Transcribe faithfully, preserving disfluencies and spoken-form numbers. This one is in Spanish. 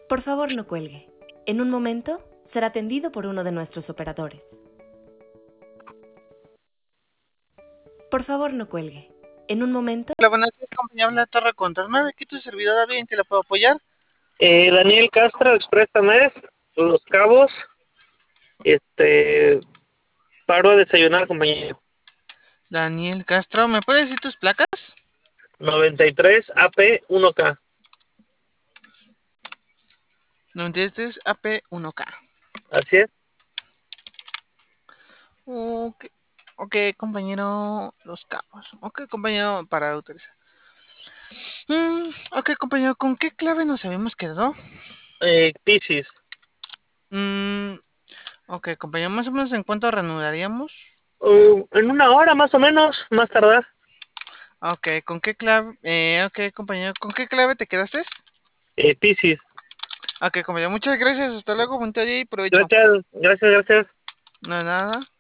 Por favor, no cuelgue. En un momento será atendido por uno de nuestros operadores. Por favor, no cuelgue. En un momento... Hola, buenas tardes, compañía. Habla Torre Contra nueve. Aquí tu servidor, David, ¿en que la puedo apoyar? Eh, Daniel Castro, Express Tamés, Los Cabos. Este, paro a desayunar, compañero. Daniel Castro, ¿me puedes decir tus placas? noventa y tres A P uno K. noventa y tres A P uno K. Así es. Ok, ok, compañero, Los Cabos. Ok, compañero, para autorizar. Mm, ok, compañero, ¿con qué clave nos habíamos quedado? Eh, Piscis. Mm, ok, compañero, más o menos ¿en cuánto reanudaríamos? Uh, en una hora más o menos, más tardar. Ok, ¿con qué clave? Eh, ok, compañero, ¿con qué clave te quedaste? Eh, Piscis. Ok, compañero, muchas gracias. Hasta luego, buen día y provecho. Gracias, gracias, gracias. No, nada.